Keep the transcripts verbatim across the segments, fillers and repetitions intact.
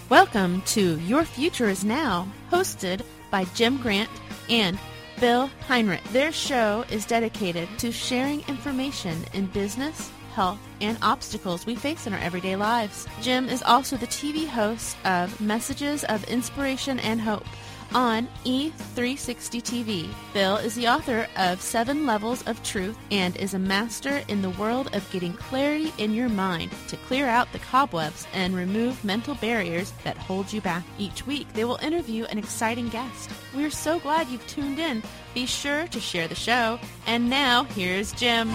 Welcome to Your Future is Now, hosted by Jim Grant and Bill Heinrich. Their show is dedicated to sharing information in business, health, and obstacles we face in our everyday lives. Jim is also the T V host of Messages of Inspiration and Hope on E three sixty T V. Bill is the author of Seven Levels of Truth and is a master in the world of getting clarity in your mind to clear out the cobwebs and remove mental barriers that hold you back. Each week, they will interview an exciting guest. We're so glad you've tuned in. Be sure to share the show. And now, here's Jim.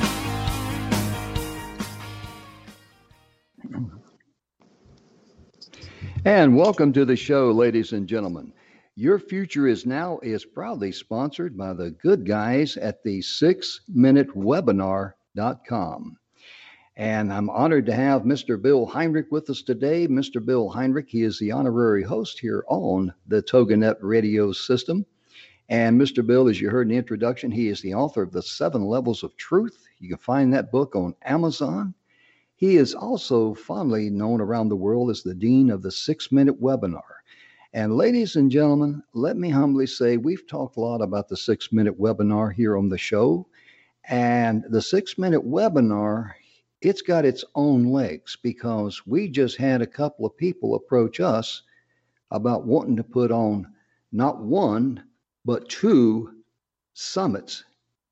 And welcome to the show, ladies and gentlemen. Your Future is Now is proudly sponsored by the good guys at the six minute webinar dot com. And I'm honored to have Mister Bill Heinrich with us today. Mister Bill Heinrich, he is the honorary host here on the TogiNet radio system. And Mister Bill, as you heard in the introduction, he is the author of The Seven Levels of Truth. You can find that book on Amazon. He is also fondly known around the world as the Dean of the six minute webinar. And ladies and gentlemen, let me humbly say we've talked a lot about the six minute webinar here on the show. And the six minute webinar, it's got its own legs because we just had a couple of people approach us about wanting to put on not one, but two summits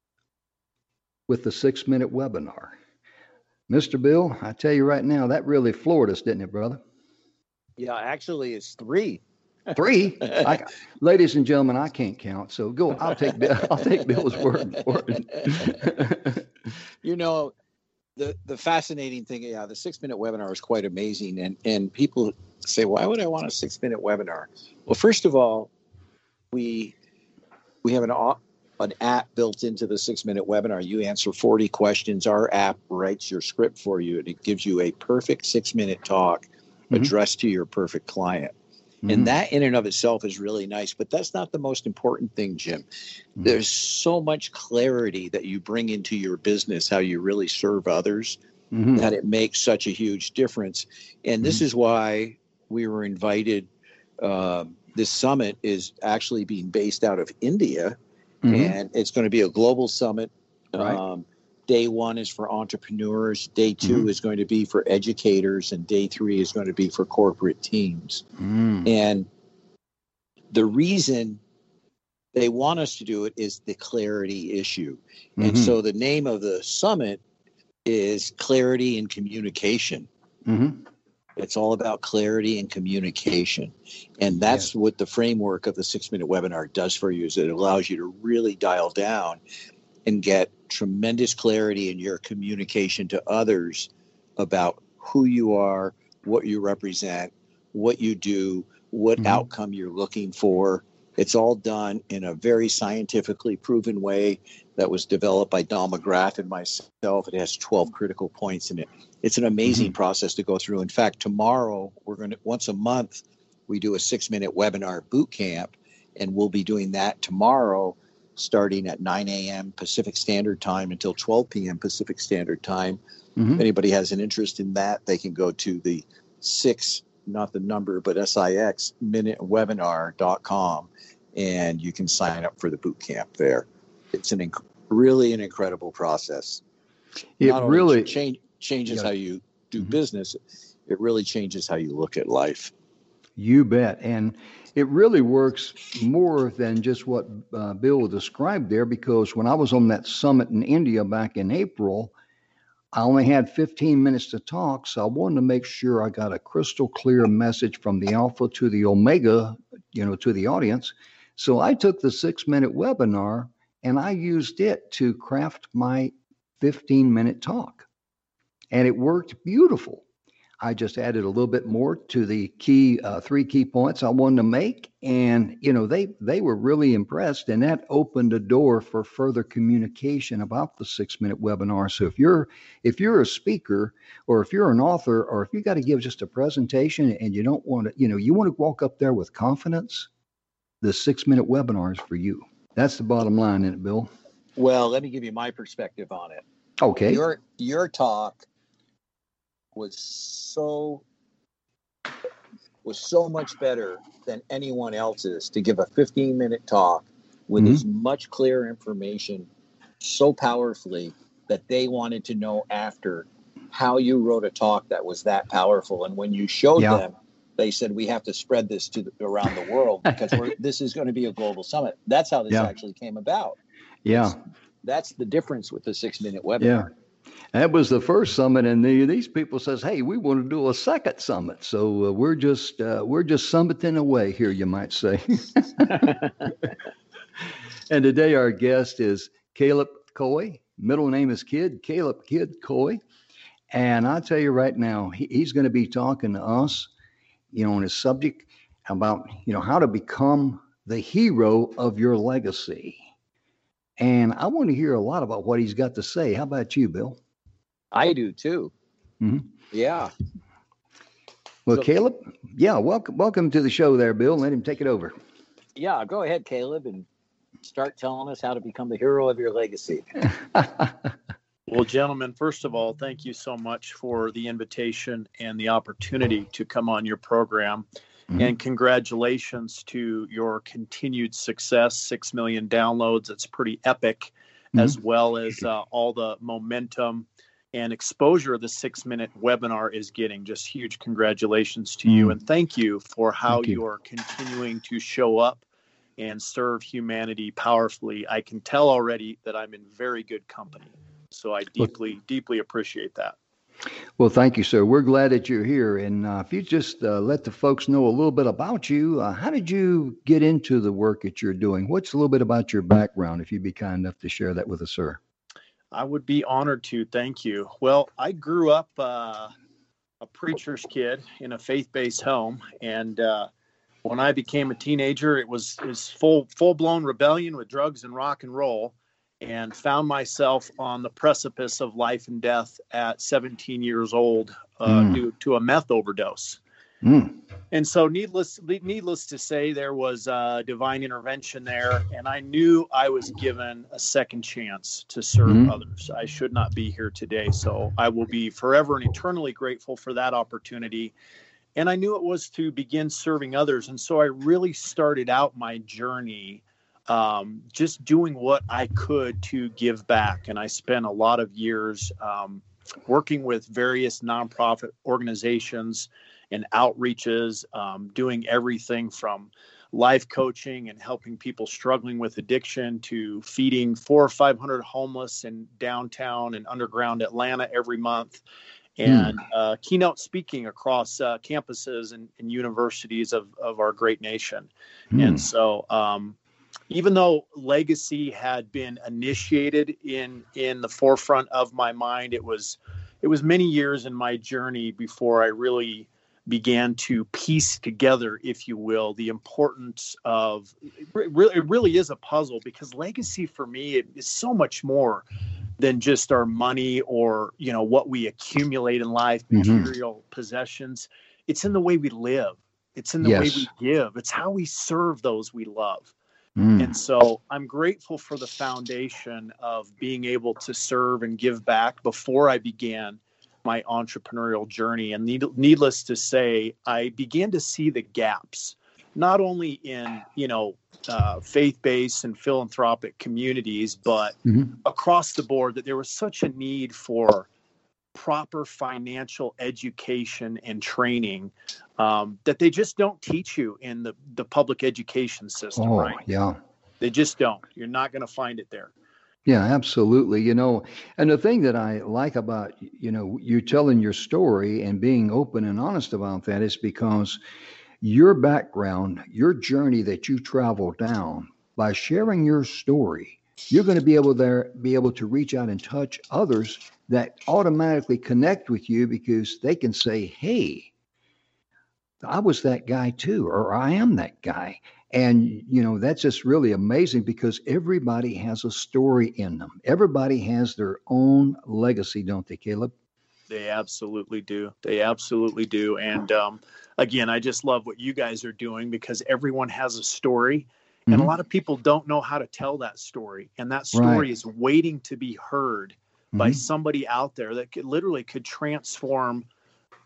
with the six minute webinar. Mister Bill, I tell you right now, that really floored us, didn't it, brother? Yeah, actually, it's three. Three, I, ladies and gentlemen, I can't count. So go. I'll take I'll take Bill's word for it. You know, the the fascinating thing, yeah, the six minute webinar is quite amazing, and and people say, why would I want a six minute webinar? Well, first of all, we we have an an app built into the six minute webinar. You answer forty questions. Our app writes your script for you, and it gives you a perfect six minute talk mm-hmm. addressed to your perfect client. Mm-hmm. And that in and of itself is really nice, but that's not the most important thing, Jim. Mm-hmm. There's so much clarity that you bring into your business, how you really serve others, mm-hmm. that it makes such a huge difference. And mm-hmm. this is why we were invited. Uh, this summit is actually being based out of India, mm-hmm. and it's going to be a global summit. Right. Um, Day one is for entrepreneurs. Day two mm-hmm. is going to be for educators. And day three is going to be for corporate teams. Mm. And the reason they want us to do it is the clarity issue. Mm-hmm. And so the name of the summit is Clarity and Communication. Mm-hmm. It's all about clarity and communication. And that's yeah. what the framework of the six minute webinar does for you, is it allows you to really dial down and get tremendous clarity in your communication to others about who you are, what you represent, what you do, what mm-hmm. outcome you're looking for. It's all done in a very scientifically proven way that was developed by Don McGrath and myself. It has twelve critical points in it. It's an amazing mm-hmm. process to go through. In fact, tomorrow, we're going to, once a month, we do a six minute webinar boot camp, and we'll be doing that tomorrow, starting at nine a.m. Pacific Standard Time until twelve p.m. Pacific Standard Time. Mm-hmm. If anybody has an interest in that, they can go to the six, not the number, but S I X minute webinar dot com, and you can sign up for the boot camp there. It's an inc- really an incredible process. It Not only really change, changes yeah. how you do mm-hmm. business, it really changes how you look at life. You bet. And it really works more than just what uh, Bill described there, because when I was on that summit in India back in April, I only had fifteen minutes to talk. So I wanted to make sure I got a crystal clear message from the Alpha to the Omega, you know, to the audience. So I took the six minute webinar and I used it to craft my fifteen minute talk. And it worked beautiful. I just added a little bit more to the key, uh, three key points I wanted to make. And, you know, they, they were really impressed, and that opened a door for further communication about the six minute webinar. So if you're, if you're a speaker, or if you're an author, or if you got to give just a presentation and you don't want to, you know, you want to walk up there with confidence, the six minute webinar is for you. That's the bottom line in it, Bill. Well, let me give you my perspective on it. Okay. Your, your talk was so was so much better than anyone else's to give a fifteen minute talk with Mhm. as much clear information so powerfully that they wanted to know after how you wrote a talk that was that powerful. And when you showed Yeah. them, they said, we have to spread this to the, around the world because we're, this is going to be a global summit. That's how this Yeah. actually came about. Yeah. It's, that's the difference with the six minute webinar. Yeah. That was the first summit, and the, these people says, "Hey, we want to do a second summit." So uh, we're just uh, we're just summiting away here, you might say. And today our guest is Caleb Coy. Middle name is Kid, Caleb Kid Coy. And I'll tell you right now, he, he's going to be talking to us, you know, on a subject about, you know, how to become the hero of your legacy. And I want to hear a lot about what he's got to say. How about you, Bill? I do too. Mm-hmm. Yeah. Well, So- Caleb, yeah, welcome, welcome to the show there, Bill. Let him take it over. Yeah. Go ahead, Caleb, and start telling us how to become the hero of your legacy. Well, gentlemen, first of all, thank you so much for the invitation and the opportunity to come on your program. Mm-hmm. And congratulations to your continued success, six million downloads. It's pretty epic, mm-hmm. as well as uh, all the momentum and exposure the six-minute webinar is getting. Just huge congratulations to mm-hmm. you. And thank you for how you. you're continuing to show up and serve humanity powerfully. I can tell already that I'm in very good company. So I deeply, well, deeply appreciate that. Well, thank you, sir. We're glad that you're here. And uh, if you just uh, let the folks know a little bit about you, uh, how did you get into the work that you're doing? What's a little bit about your background, if you'd be kind enough to share that with us, sir? I would be honored to. Thank you. Well, I grew up uh, a preacher's kid in a faith-based home. And uh, when I became a teenager, it was, it was full, full-blown rebellion with drugs and rock and roll. And found myself on the precipice of life and death at seventeen years old uh, mm. due to a meth overdose. Mm. And so needless, needless to say, there was uh, divine intervention there. And I knew I was given a second chance to serve mm. others. I should not be here today. So I will be forever and eternally grateful for that opportunity. And I knew it was to begin serving others. And so I really started out my journey Um, just doing what I could to give back. And I spent a lot of years um, working with various nonprofit organizations and outreaches, um, doing everything from life coaching and helping people struggling with addiction to feeding four or five hundred homeless in downtown and underground Atlanta every month. And mm. uh, keynote speaking across uh, campuses and, and universities of, of our great nation. Mm. And so, um, even though legacy had been initiated in in the forefront of my mind, it was it was many years in my journey before I really began to piece together, if you will, the importance of it really, it really is a puzzle, because legacy for me is so much more than just our money or, you know, what we accumulate in life, material mm-hmm. possessions. It's in the way we live. It's in the yes. way we give. It's how we serve those we love. Mm. And so I'm grateful for the foundation of being able to serve and give back before I began my entrepreneurial journey. And need, needless to say, I began to see the gaps, not only in, you know, uh, faith-based and philanthropic communities, but mm-hmm. across the board, that there was such a need for proper financial education and training um, that they just don't teach you in the, the public education system, oh, right? Yeah. They just don't. You're not going to find it there. Yeah, absolutely. You know, and the thing that I like about, you know, you telling your story and being open and honest about that is because your background, your journey that you traveled down, by sharing your story, you're going to be able there be able to reach out and touch others that automatically connect with you, because they can say, hey, I was that guy too, or I am that guy. And, you know, that's just really amazing, because everybody has a story in them. Everybody has their own legacy, don't they, Caleb? They absolutely do. They absolutely do. And um, again, I just love what you guys are doing, because everyone has a story. And mm-hmm. a lot of people don't know how to tell that story. And that story right. is waiting to be heard mm-hmm. by somebody out there that could literally could transform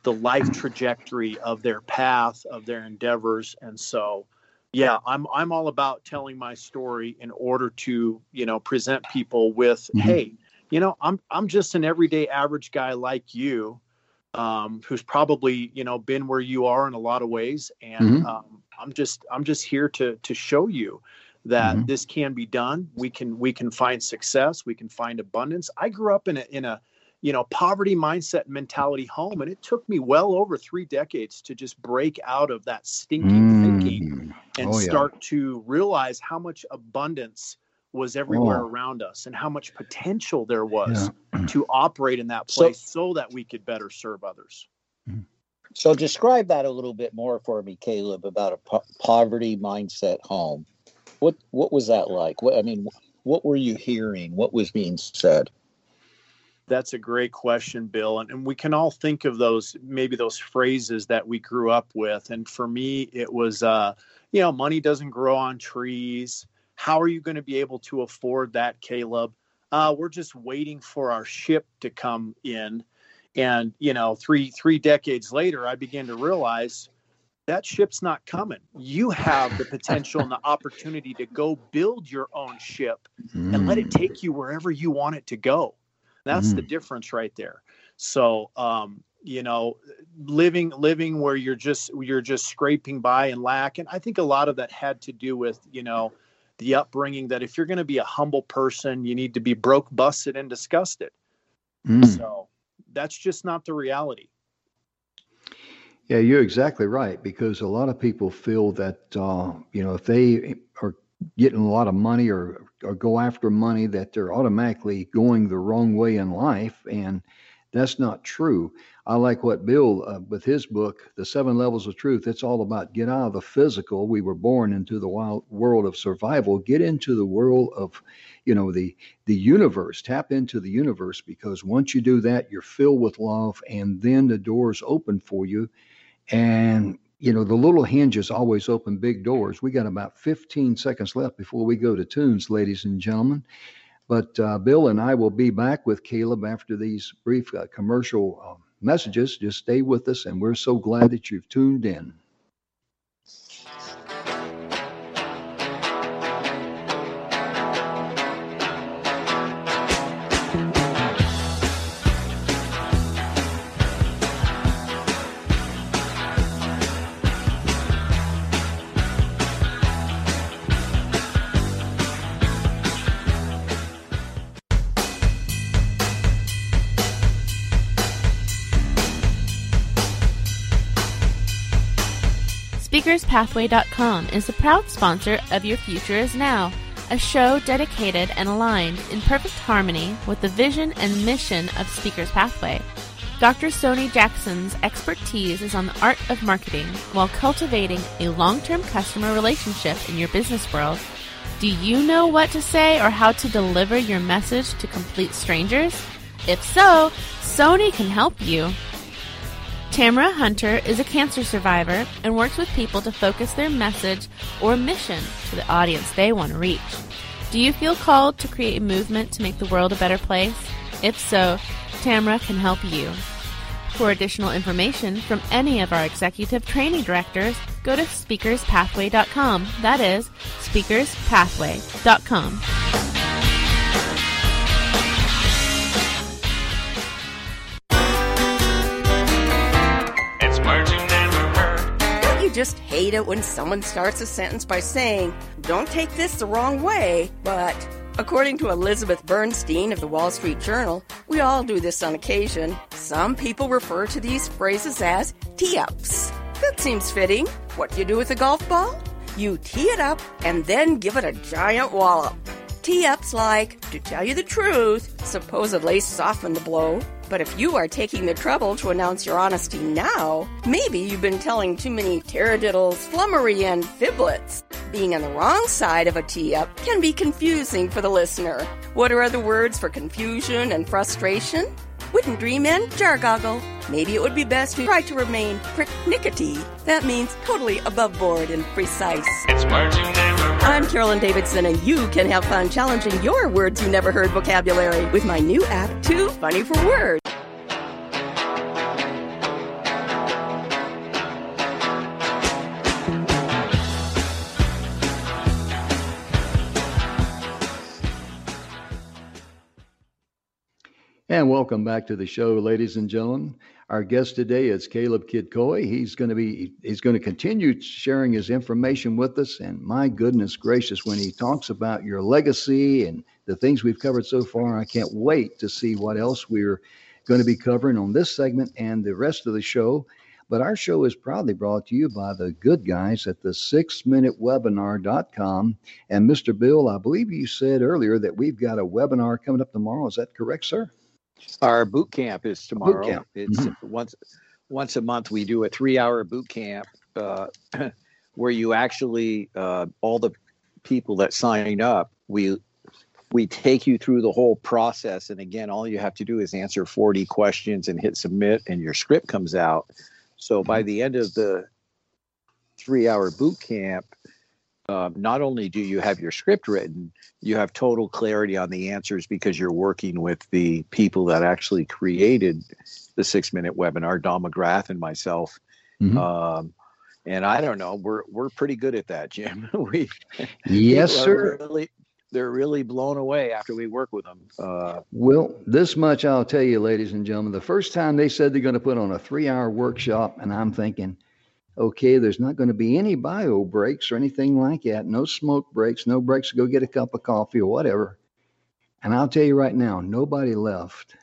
the life trajectory of their path, of their endeavors. And so, yeah, I'm I'm all about telling my story in order to, you know, present people with, mm-hmm. hey, you know, I'm I'm just an everyday average guy like you, um, who's probably, you know, been where you are in a lot of ways, and mm-hmm. um, I'm just I'm just here to to show you that mm-hmm. this can be done. We can we can find success. We can find abundance. I grew up in a in a you know, poverty mindset mentality home. And it took me well over three decades to just break out of that stinking mm. thinking and oh, start yeah. to realize how much abundance was everywhere oh. around us and how much potential there was yeah. to operate in that place so, so that we could better serve others. So describe that a little bit more for me, Caleb, about a po- poverty mindset home. What, what was that like? What, I mean, what were you hearing? What was being said? That's a great question, Bill. And, and we can all think of those, maybe those phrases that we grew up with. And for me, it was, uh, you know, money doesn't grow on trees. How are you going to be able to afford that, Caleb? Uh, we're just waiting for our ship to come in. And, you know, three, three decades later, I began to realize that ship's not coming. You have the potential and the opportunity to go build your own ship mm. and let it take you wherever you want it to go. That's mm. the difference right there. So, um, you know, living living where you're just you're just scraping by and lack. And I think a lot of that had to do with, you know, the upbringing that if you're going to be a humble person, you need to be broke, busted, and disgusted. Mm. So that's just not the reality. Yeah, you're exactly right, because a lot of people feel that, uh, you know, if they are getting a lot of money or or go after money, that they're automatically going the wrong way in life, and that's not true. I like what Bill, uh, with his book, The Seven Levels of Truth, it's all about get out of the physical. We were born into the wild world of survival. Get into the world of, you know, the the universe. Tap into the universe, because once you do that, you're filled with love, and then the doors open for you. And you know, the little hinges always open big doors. We got about fifteen seconds left before we go to tunes, ladies and gentlemen. But uh, Bill and I will be back with Caleb after these brief uh, commercial uh, messages. Just stay with us, and we're so glad that you've tuned in. Speakers Pathway dot com is the proud sponsor of Your Future Is Now, a show dedicated and aligned in perfect harmony with the vision and mission of Speakers Pathway. Doctor Stoney Jackson's expertise is on the art of marketing while cultivating a long-term customer relationship in your business world. Do you know what to say or how to deliver your message to complete strangers? If so, Stoney can help you. Tamara Hunter is a cancer survivor and works with people to focus their message or mission to the audience they want to reach. Do you feel called to create a movement to make the world a better place? If so, Tamara can help you. For additional information from any of our executive training directors, go to Speakers Pathway dot com. That is Speakers Pathway dot com. Just hate it when someone starts a sentence by saying, "Don't take this the wrong way," but according to Elizabeth Bernstein of the Wall Street Journal, we all do this on occasion. Some people refer to these phrases as tee-ups. That seems fitting. What do you do with a golf ball? You tee it up and then give it a giant wallop. Tee-ups like, to tell you the truth, supposedly soften the blow. But if you are taking the trouble to announce your honesty now, maybe you've been telling too many taradiddles, flummery, and fiblets. Being on the wrong side of a tee-up can be confusing for the listener. What are other words for confusion and frustration? Wouldn't dream and jargoggle. Maybe it would be best to try to remain pricknickety. That means totally above board and precise. It's words you never heard. I'm Carolyn Davidson, and you can have fun challenging your words you never heard vocabulary with my new app, Too Funny for Words. And welcome back to the show, ladies and gentlemen. Our guest today is Caleb Kidcoy. He's going to be he's going to continue sharing his information with us. And my goodness gracious, when he talks about your legacy and the things we've covered so far, I can't wait to see what else we're going to be covering on this segment and the rest of the show. But our show is proudly brought to you by the good guys at the six minute webinar dot com. And Mister Bill, I believe you said earlier that we've got a webinar coming up tomorrow. Is that correct, sir? Our boot camp is tomorrow. Boot camp. It's mm-hmm. once once a month. We do a three-hour boot camp uh, where you actually uh, all the people that sign up, we we take you through the whole process. And again, all you have to do is answer forty questions and hit submit, and your script comes out. So by the end of the three-hour boot camp, uh, not only do you have your script written, you have total clarity on the answers because you're working with the people that actually created the six-minute webinar, Don McGrath and myself. Mm-hmm. Um, and I don't know, we're we're pretty good at that, Jim. we yes, sir. Really, they're really blown away after we work with them. Uh, well, this much I'll tell you, ladies and gentlemen. The first time they said they're going to put on a three-hour workshop, and I'm thinking, okay, there's not going to be any bio breaks or anything like that. No smoke breaks, no breaks to go get a cup of coffee or whatever. And I'll tell you right now, nobody left.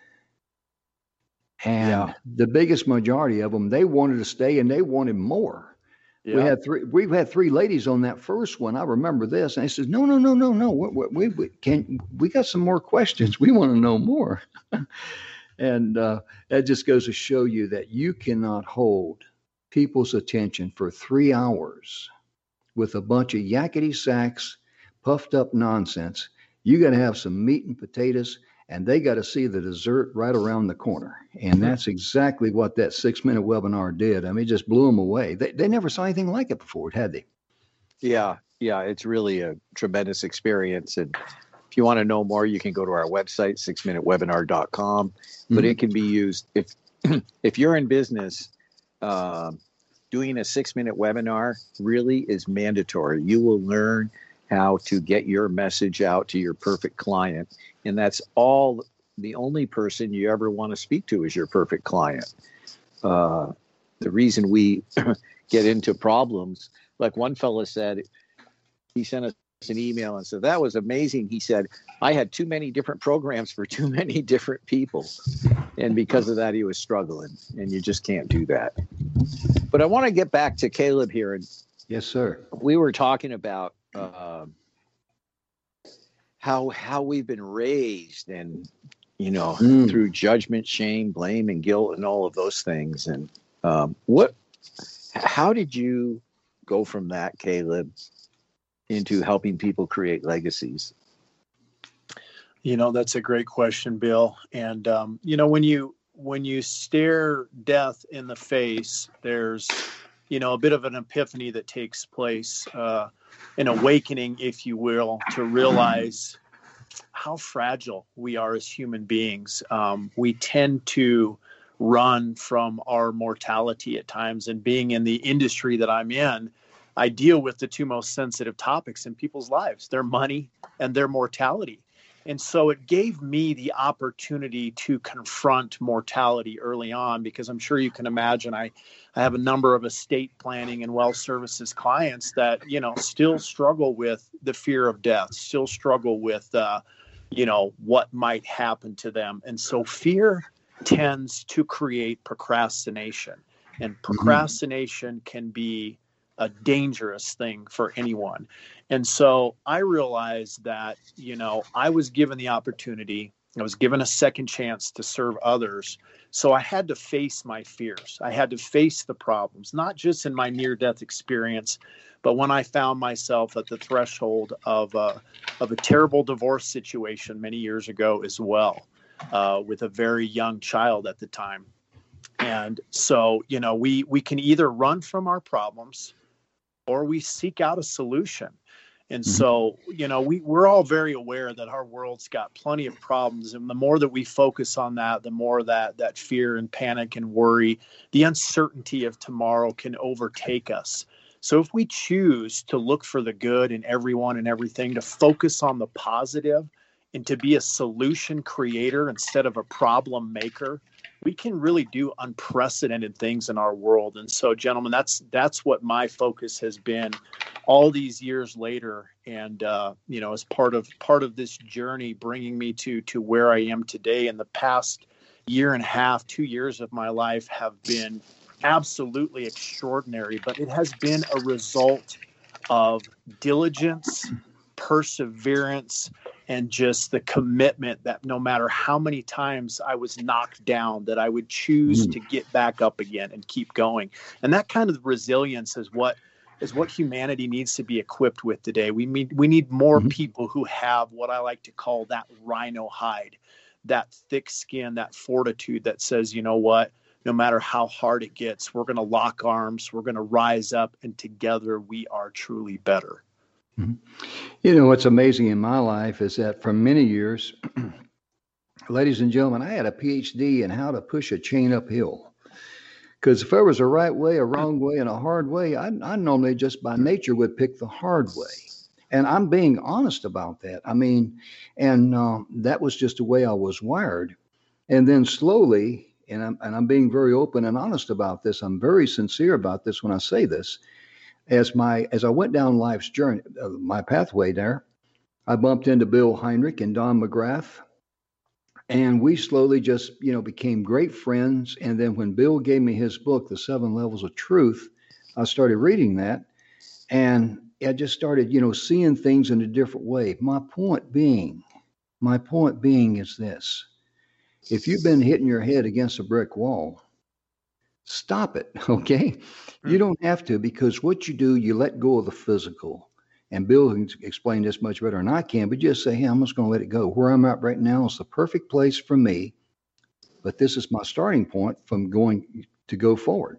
And yeah. the biggest majority of them, they wanted to stay and they wanted more. Yeah. We had three. We've had three ladies on that first one. I remember this, and they says, "No, no, no, no, no. We, we, we can. We got some more questions. We want to know more." And uh, that just goes to show you that you cannot hold people's attention for three hours with a bunch of yakety sacks, puffed up nonsense. You got to have some meat and potatoes, and they got to see the dessert right around the corner. And that's exactly what that six-minute webinar did. I mean, it just blew them away. They they never saw anything like it before, had they? Yeah, yeah, it's really a tremendous experience. And if you want to know more, you can go to our website, six minute webinar dot com. But mm-hmm. it can be used if if you're in business. Uh, doing a six-minute webinar really is mandatory. You will learn how to get your message out to your perfect client. And that's all, the only person you ever want to speak to is your perfect client. Uh, the reason we get into problems, like one fellow said, he sent us an email and said, that was amazing. He said, I had too many different programs for too many different people. And because of that, he was struggling. And you just can't do that. But I want to get back to Caleb here. And yes, sir. We were talking about uh, how how we've been raised, and you know, mm. through judgment, shame, blame, and guilt, and all of those things. And um, what? How did you go from that, Caleb, into helping people create legacies? You know, that's a great question, Bill. And um, you know, when you when you stare death in the face, there's, you know, a bit of an epiphany that takes place, uh, an awakening, if you will, to realize how fragile we are as human beings. Um, we tend to run from our mortality at times, and being in the industry that I'm in, I deal with the two most sensitive topics in people's lives, their money and their mortality. And so it gave me the opportunity to confront mortality early on, because I'm sure you can imagine I, I have a number of estate planning and wealth services clients that, you know, still struggle with the fear of death, still struggle with, uh, you know, what might happen to them. And so fear tends to create procrastination, and procrastination can be a dangerous thing for anyone. And so I realized that, you know, I was given the opportunity, I was given a second chance to serve others. So I had to face my fears. I had to face the problems, not just in my near-death experience, but when I found myself at the threshold of a, of a terrible divorce situation many years ago as well, uh, with a very young child at the time. And so, you know, we, we can either run from our problems or we seek out a solution. And mm-hmm. so, you know, we, we're all very aware that our world's got plenty of problems. And the more that we focus on that, the more that that fear and panic and worry, the uncertainty of tomorrow can overtake us. So if we choose to look for the good in everyone and everything, to focus on the positive and to be a solution creator instead of a problem maker, we can really do unprecedented things in our world. And so, gentlemen, that's that's what my focus has been all these years later. And, uh, you know, as part of part of this journey, bringing me to to where I am today. In the past year and a half, two years of my life have been absolutely extraordinary, but it has been a result of diligence, perseverance, and just the commitment that no matter how many times I was knocked down, that I would choose mm. to get back up again and keep going. And that kind of resilience is what is what humanity needs to be equipped with today. We need, we need more mm-hmm. people who have what I like to call that rhino hide, that thick skin, that fortitude that says, you know what, no matter how hard it gets, we're going to lock arms, we're going to rise up, and together we are truly better. Mm-hmm. You know, what's amazing in my life is that for many years, ladies and gentlemen, I had a P H D in how to push a chain uphill. Because if there was a right way, a wrong way, and a hard way, I, I normally just by nature would pick the hard way. And I'm being honest about that. I mean, and uh, that was just the way I was wired. And then slowly, and I'm, and I'm being very open and honest about this, I'm very sincere about this when I say this, as my as I went down life's journey, uh, my pathway there, I bumped into Bill Heinrich and Don McGrath. And we slowly just, you know, became great friends. And then when Bill gave me his book, The Seven Levels of Truth, I started reading that. And I just started, you know, seeing things in a different way. My point being, my point being is this. If you've been hitting your head against a brick wall, stop it, okay? You don't have to, because what you do, you let go of the physical. And Bill can explain this much better than I can, but just say, hey, I'm just going to let it go. Where I'm at right now is the perfect place for me, but this is my starting point from going to go forward.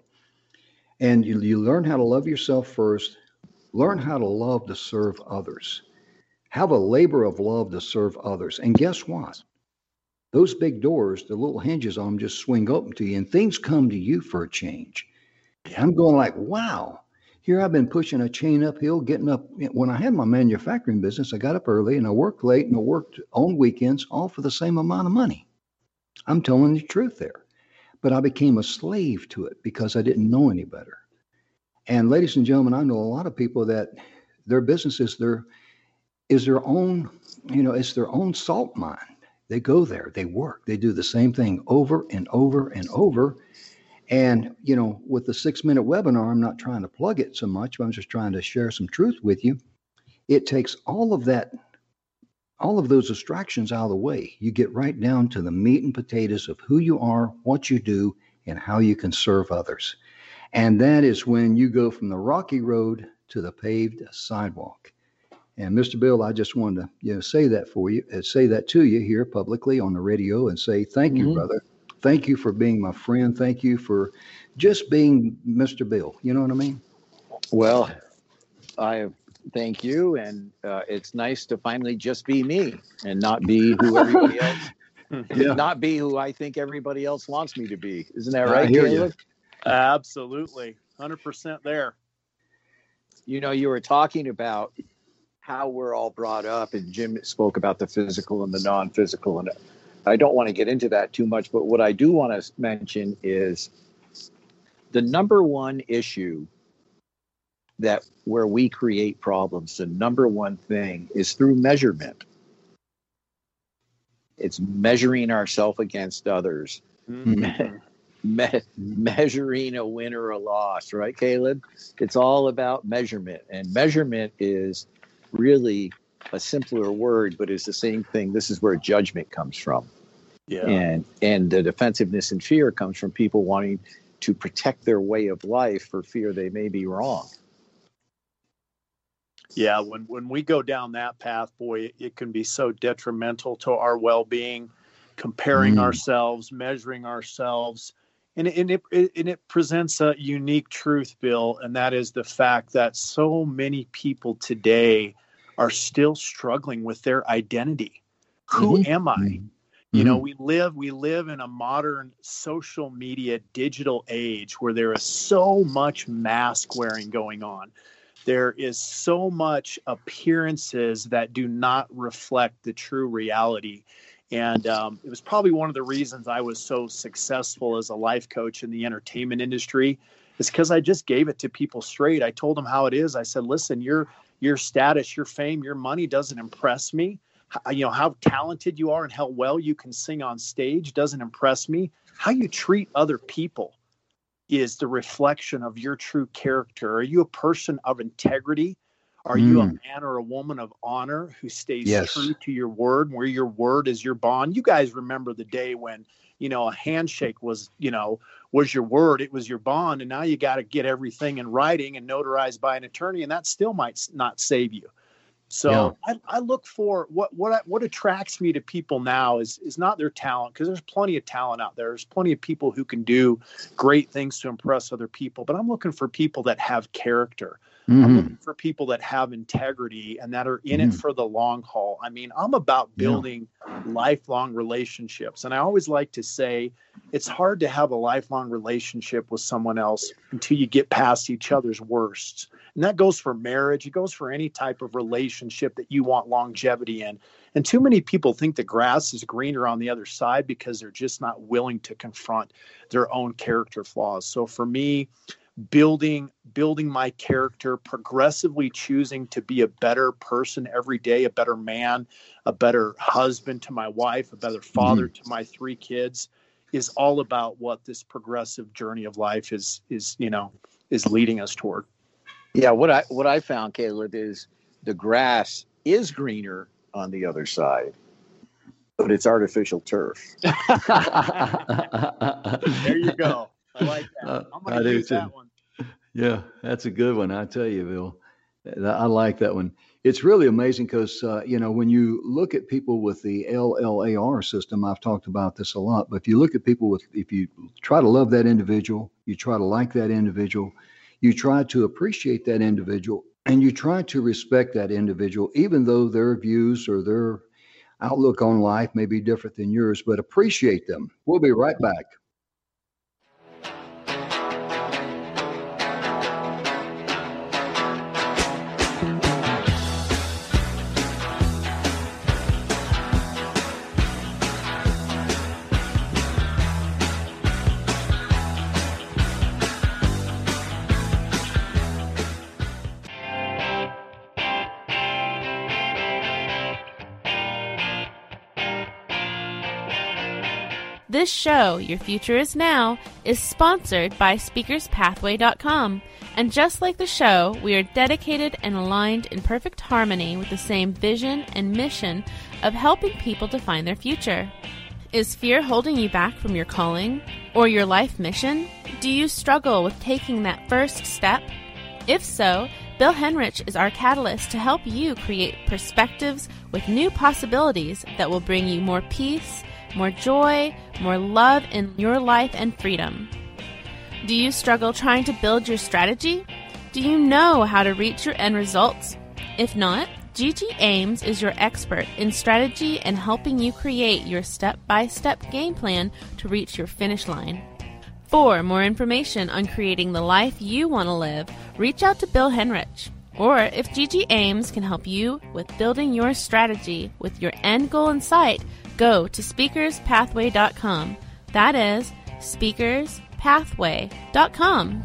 And you, you learn how to love yourself first, learn how to love to serve others, have a labor of love to serve others. And guess what? Those big doors, the little hinges on them just swing open to you, and things come to you for a change. I'm going like, wow. Here I've been pushing a chain uphill, getting up. When I had my manufacturing business, I got up early and I worked late and I worked on weekends, all for the same amount of money. I'm telling the truth there. But I became a slave to it because I didn't know any better. And ladies and gentlemen, I know a lot of people that their business is their, is their own, you know, it's their own salt mine. They go there, they work, they do the same thing over and over and over. And, you know, with the six minute webinar, I'm not trying to plug it so much, but I'm just trying to share some truth with you. It takes all of that, all of those distractions out of the way. You get right down to the meat and potatoes of who you are, what you do, and how you can serve others. And that is when you go from the rocky road to the paved sidewalk. And Mister Bill, I just wanted to, you know, say that for you, uh, say that to you here publicly on the radio, and say thank you, mm-hmm. brother. Thank you for being my friend. Thank you for just being Mister Bill. You know what I mean? Well, I thank you. And uh, it's nice to finally just be me and not be who everybody else, yeah. not be who I think everybody else wants me to be. Isn't that right, Caleb? Absolutely. one hundred percent there. You know, you were talking about how we're all brought up, and Jim spoke about the physical and the non-physical, and I don't want to get into that too much, but what I do want to mention is the number one issue that where we create problems, the number one thing is through measurement. It's measuring ourselves against others, mm-hmm. Me- measuring a win or a loss, right, Caleb? It's all about measurement, and measurement is really a simpler word, but it's the same thing. This is where judgment comes from. Yeah. And and the defensiveness and fear comes from people wanting to protect their way of life for fear they may be wrong. Yeah, when when we go down that path, boy, it, it can be so detrimental to our well-being, comparing mm. ourselves, measuring ourselves. And it, and, it, it, and it presents a unique truth, Bill, and that is the fact that so many people today are still struggling with their identity. Who mm-hmm. am I? Mm-hmm. You know, we live we live in a modern social media digital age where there is so much mask wearing going on. there is so much appearances that do not reflect the true reality. And um, it was probably one of the reasons I was so successful as a life coach in the entertainment industry, is because I just gave it to people straight. I told them how it is. I said, listen, your your status, your fame, your money doesn't impress me. How, you know, how talented you are and how well you can sing on stage doesn't impress me. How you treat other people is the reflection of your true character. Are you a person of integrity? Are mm. you a man or a woman of honor who stays yes. true to your word, where your word is your bond? You guys remember the day when, you know, a handshake was, you know, was your word, it was your bond. And now you got to get everything in writing and notarized by an attorney, and that still might not save you. So yeah. I, I look for what, what, what attracts me to people now is, is not their talent, because there's plenty of talent out there. There's plenty of people who can do great things to impress other people, but I'm looking for people that have character. Mm-hmm. I'm looking for people that have integrity and that are in mm-hmm. it for the long haul. I mean, I'm about building yeah. lifelong relationships. And I always like to say it's hard to have a lifelong relationship with someone else until you get past each other's worsts. And that goes for marriage. It goes for any type of relationship that you want longevity in. And too many people think the grass is greener on the other side because they're just not willing to confront their own character flaws. So for me, building building my character, progressively choosing to be a better person every day, a better man, a better husband to my wife, a better father mm-hmm. to my three kids, is all about what this progressive journey of life is is you know is leading us toward. Yeah, what I what I found, Caleb, is the grass is greener on the other side, but it's artificial turf. There you go. I like that. Uh, I'm going to use that too. one. Yeah, that's a good one. I tell you, Bill, I like that one. It's really amazing because, uh, you know, when you look at people with the L L A R system, I've talked about this a lot, but if you look at people with, if you try to love that individual, you try to like that individual, you try to appreciate that individual, and you try to respect that individual, even though their views or their outlook on life may be different than yours, but appreciate them. We'll be right back. This show, Your Future Is Now, is sponsored by Speakers Pathway dot com. And just like the show, we are dedicated and aligned in perfect harmony with the same vision and mission of helping people to find their future. Is fear holding you back from your calling or your life mission? Do you struggle with taking that first step? If so, Bill Henrich is our catalyst to help you create perspectives with new possibilities that will bring you more peace, more joy, more love in your life and freedom. Do you struggle trying to build your strategy? Do you know how to reach your end results? If not, Gigi Ames is your expert in strategy and helping you create your step-by-step game plan to reach your finish line. For more information on creating the life you want to live, reach out to Bill Henrich. Or if Gigi Ames can help you with building your strategy with your end goal in sight, go to Speakers Pathway dot com. That is Speakers Pathway dot com.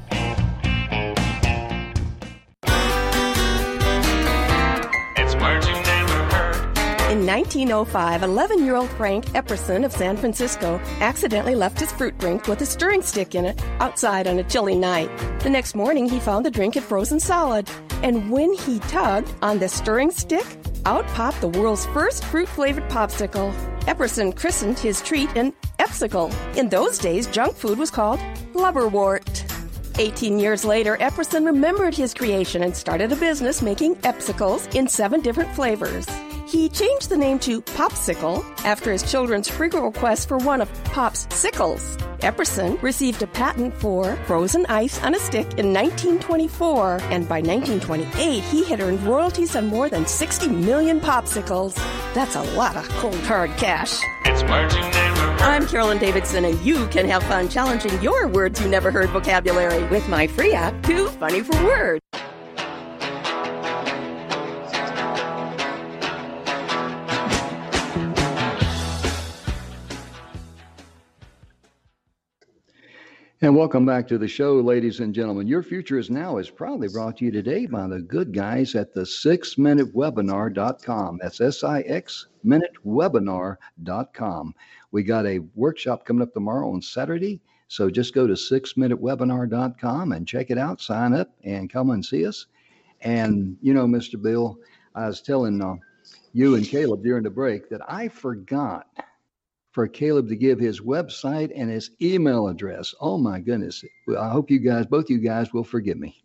It's words you never heard. In nineteen oh five, eleven-year-old Frank Epperson of San Francisco accidentally left his fruit drink with a stirring stick in it outside on a chilly night. The next morning, he found the drink had frozen solid. And when he tugged on the stirring stick, out popped the world's first fruit-flavored popsicle. Epperson christened his treat an Epsicle. In those days, junk food was called blubberwort. Eighteen years later, Epperson remembered his creation and started a business making Epsicles in seven different flavors. He changed the name to Popsicle after his children's frequent request for one of Pop's sickles. Epperson received a patent for frozen ice on a stick in nineteen twenty-four, and by nineteen twenty-eight, he had earned royalties on more than sixty million popsicles. That's a lot of cold, hard cash. It's words you never heard. I'm Carolyn Davidson, and you can have fun challenging your words you never heard vocabulary with my free app, Too Funny for Words. And welcome back to the show, ladies and gentlemen. Your Future is Now is proudly brought to you today by the good guys at the six minute webinar dot com. That's S I X minute webinar dot com. We got a workshop coming up tomorrow on Saturday, so just go to six minute webinar dot com and check it out, sign up, and come and see us. And, you know, Mister Bill, I was telling uh, you and Caleb during the break that I forgot for Caleb to give his website and his email address. Oh my goodness. I hope you guys, both you guys will forgive me.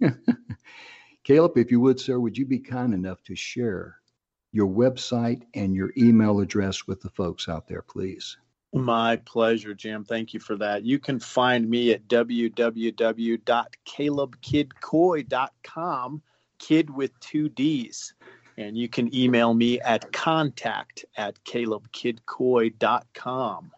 Caleb, if you would, sir, would you be kind enough to share your website and your email address with the folks out there, please? My pleasure, Jim. Thank you for that. You can find me at w w w dot caleb kid coy dot com, kid with two D's. And you can email me at contact at caleb kid coy dot com.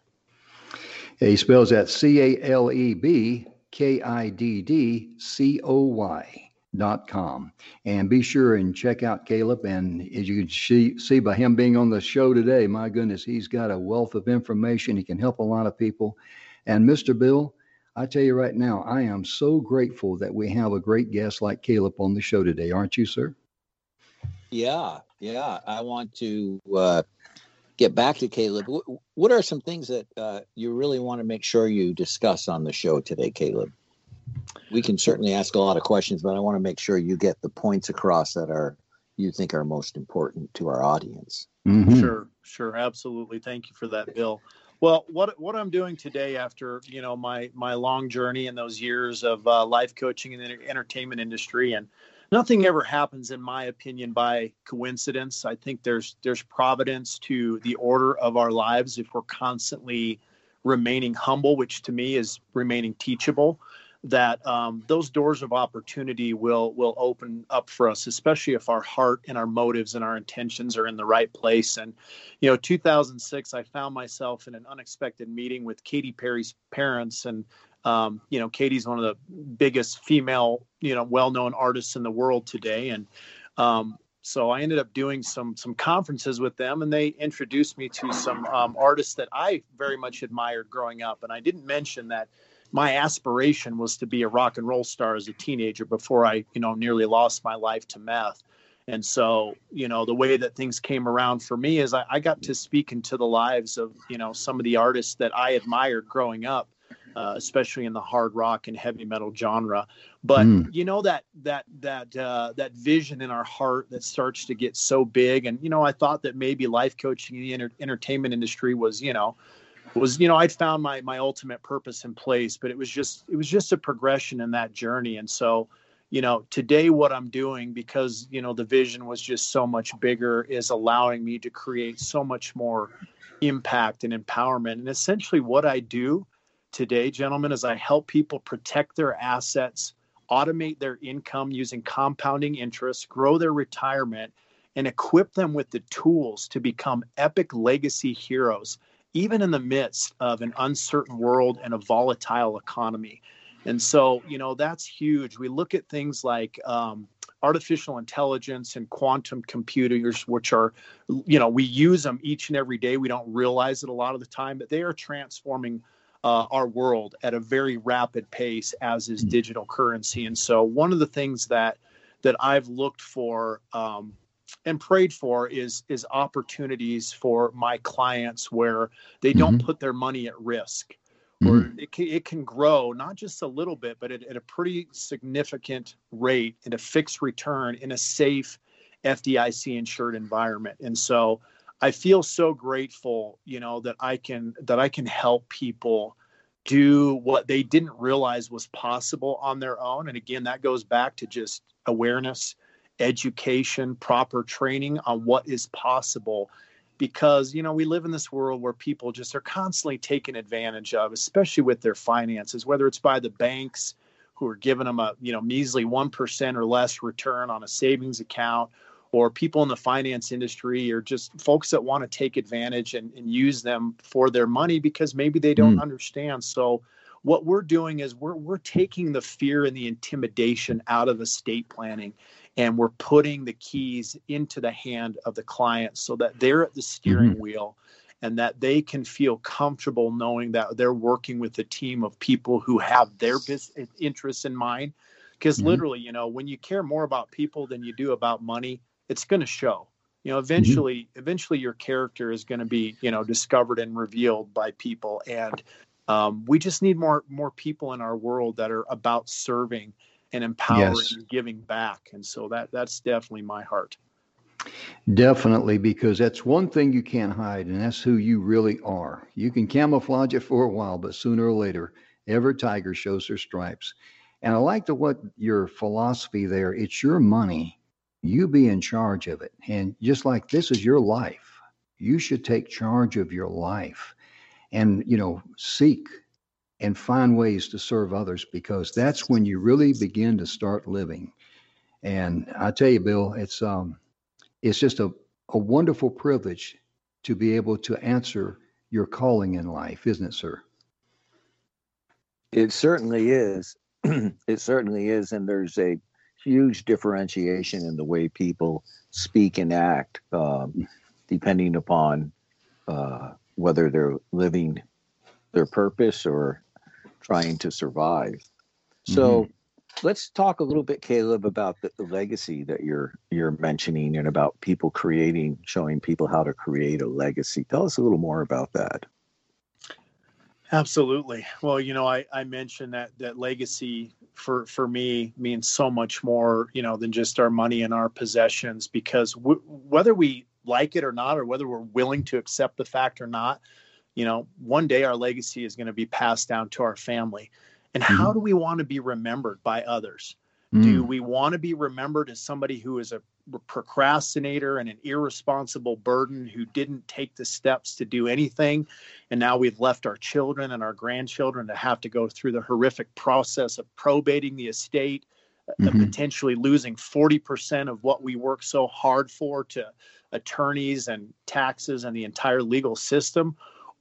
He spells that C A L E B K I D D C O Y dot com. And be sure and check out Caleb. And as you can see, see by him being on the show today, my goodness, he's got a wealth of information. He can help a lot of people. And Mister Bill, I tell you right now, I am so grateful that we have a great guest like Caleb on the show today. Aren't you, sir? Yeah, yeah. I want to uh, get back to Caleb. W- what are some things that uh, you really want to make sure you discuss on the show today, Caleb? We can certainly ask a lot of questions, but I want to make sure you get the points across that are you think are most important to our audience. Mm-hmm. Sure, sure, absolutely. Thank you for that, Bill. Well, what what I'm doing today after, you know, my my long journey in those years of uh, life coaching in the entertainment industry, and nothing ever happens, in my opinion, by coincidence. I think there's there's providence to the order of our lives if we're constantly remaining humble, which to me is remaining teachable, that um, those doors of opportunity will will open up for us, especially if our heart and our motives and our intentions are in the right place. And, you know, two thousand six, I found myself in an unexpected meeting with Katy Perry's parents. And Um, you know, Katie's one of the biggest female, you know, well-known artists in the world today. And um, so I ended up doing some some conferences with them, and they introduced me to some um, artists that I very much admired growing up. And I didn't mention that my aspiration was to be a rock and roll star as a teenager before I, you know, nearly lost my life to meth. And so, you know, the way that things came around for me is I, I got to speak into the lives of, you know, some of the artists that I admired growing up. Uh, especially in the hard rock and heavy metal genre. But, mm. you know, that that that uh, that vision in our heart that starts to get so big. And, you know, I thought that maybe life coaching in the enter- entertainment industry was, you know, was, you know, I'd found my my ultimate purpose in place, but it was just it was just a progression in that journey. And so, you know, today what I'm doing, because, you know, the vision was just so much bigger, is allowing me to create so much more impact and empowerment. And essentially what I do today, gentlemen, is I help people protect their assets, automate their income using compounding interest, grow their retirement, and equip them with the tools to become epic legacy heroes, even in the midst of an uncertain world and a volatile economy. And so, you know, that's huge. We look at things like um, artificial intelligence and quantum computers, which are, you know, we use them each and every day. We don't realize it a lot of the time, but they are transforming Uh, our world at a very rapid pace, as is digital currency. And so one of the things that that I've looked for um, and prayed for is is opportunities for my clients where they don't mm-hmm. put their money at risk, mm-hmm. or it can, it can grow not just a little bit, but at, at a pretty significant rate, at a fixed return, in a safe F D I C insured environment. And so I feel so grateful, you know, that I can that I can help people do what they didn't realize was possible on their own. And again, that goes back to just awareness, education, proper training on what is possible. Because, you know, we live in this world where people just are constantly taken advantage of, especially with their finances, whether it's by the banks who are giving them a, you know, measly one percent or less return on a savings account, or people in the finance industry, or just folks that want to take advantage and, and use them for their money because maybe they don't mm. understand. So what we're doing is we're we're taking the fear and the intimidation out of estate planning, and we're putting the keys into the hand of the client so that they're at the steering mm-hmm. wheel, and that they can feel comfortable knowing that they're working with a team of people who have their business interests in mind. Because mm-hmm. literally, you know, when you care more about people than you do about money, it's going to show. You know, eventually, mm-hmm. eventually your character is going to be, you know, discovered and revealed by people. And um, we just need more more people in our world that are about serving and empowering yes. and giving back. And so that that's definitely my heart. Definitely, because that's one thing you can't hide, and that's who you really are. You can camouflage it for a while, but sooner or later, every tiger shows their stripes. And I like the what your philosophy there. It's your money. You be in charge of it. And just like this is your life, you should take charge of your life and, you know, seek and find ways to serve others, because that's when you really begin to start living. And I tell you, Bill, it's um, it's just a, a wonderful privilege to be able to answer your calling in life, isn't it, sir? It certainly is. It certainly is. And there's a huge differentiation in the way people speak and act, um, depending upon uh, whether they're living their purpose or trying to survive. So mm-hmm. let's talk a little bit, Caleb, about the, the legacy that you're you're mentioning, and about people creating, showing people how to create a legacy. Tell us a little more about that. Absolutely. Well, you know, I, I mentioned that that legacy for, for me means so much more, you know, than just our money and our possessions, because w- whether we like it or not, or whether we're willing to accept the fact or not, you know, one day our legacy is going to be passed down to our family. And mm-hmm. how do we want to be remembered by others? Mm. Do we want to be remembered as somebody who is a procrastinator and an irresponsible burden who didn't take the steps to do anything, and now we've left our children and our grandchildren to have to go through the horrific process of probating the estate, mm-hmm. uh, potentially losing forty percent of what we work so hard for to attorneys and taxes and the entire legal system?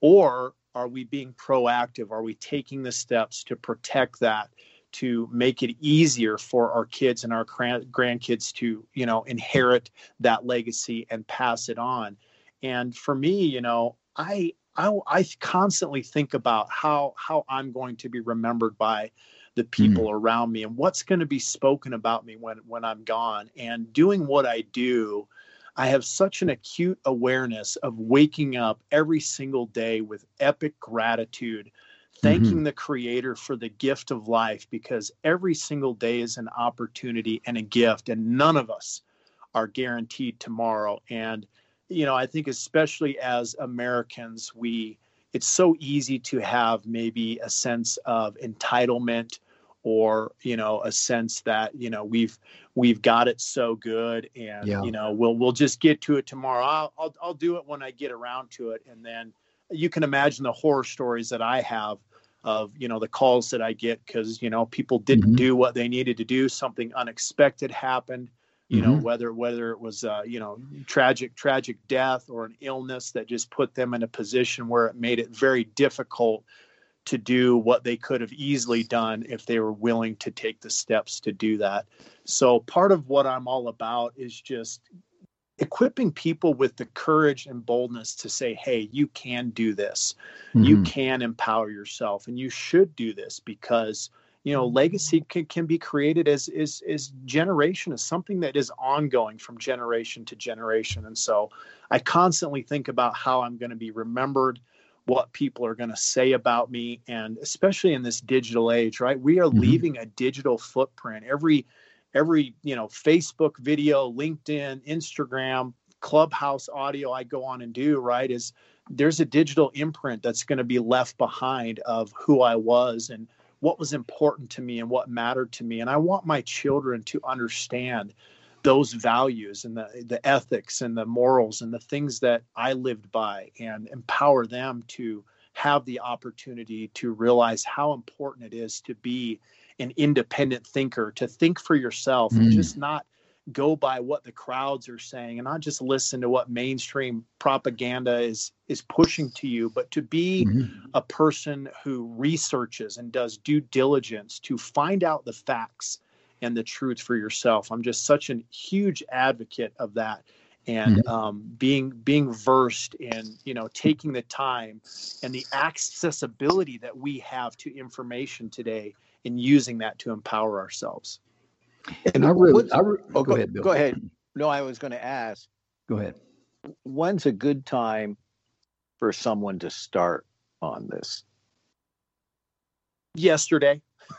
Or are we being proactive? Are we taking the steps to protect that, to make it easier for our kids and our grandkids to, you know, inherit that legacy and pass it on? And for me, you know, I I, I constantly think about how how I'm going to be remembered by the people mm-hmm. around me, and what's going to be spoken about me when when I'm gone. And doing what I do, I have such an acute awareness of waking up every single day with epic gratitude, thanking mm-hmm. the Creator for the gift of life, because every single day is an opportunity and a gift, and none of us are guaranteed tomorrow. And, you know, I think especially as Americans, we it's so easy to have maybe a sense of entitlement, or, you know, a sense that, you know, we've we've got it so good, and, yeah. you know, we'll we'll just get to it tomorrow. I'll, I'll I'll do it when I get around to it. And then you can imagine the horror stories that I have of, you know, the calls that I get because, you know, people didn't mm-hmm. do what they needed to do. Something unexpected happened, you mm-hmm. know, whether whether it was, uh, you know, tragic, tragic death or an illness that just put them in a position where it made it very difficult to do what they could have easily done if they were willing to take the steps to do that. So part of what I'm all about is just equipping people with the courage and boldness to say, hey, you can do this. Mm-hmm. You can empower yourself, and you should do this, because, you know, legacy can, can be created as is is generation, as something that is ongoing from generation to generation. And so I constantly think about how I'm going to be remembered, what people are going to say about me. And especially in this digital age, right? We are mm-hmm. leaving a digital footprint. Every, every, you know, Facebook video, LinkedIn, Instagram, Clubhouse audio I go on and do, right, is there's a digital imprint that's going to be left behind of who I was and what was important to me and what mattered to me. And I want my children to understand those values and the, the ethics and the morals and the things that I lived by, and empower them to have the opportunity to realize how important it is to be an independent thinker, to think for yourself mm. and just not go by what the crowds are saying, and not just listen to what mainstream propaganda is, is pushing to you, but to be mm-hmm. a person who researches and does due diligence to find out the facts and the truth for yourself. I'm just such a huge advocate of that. and Mm-hmm. um, being being versed in, you know, taking the time and the accessibility that we have to information today and using that to empower ourselves. And I really, What's- I re- oh, go, ahead, Bill. Go ahead. No, I was going to ask, Go ahead. when's a good time for someone to start on this? Yesterday.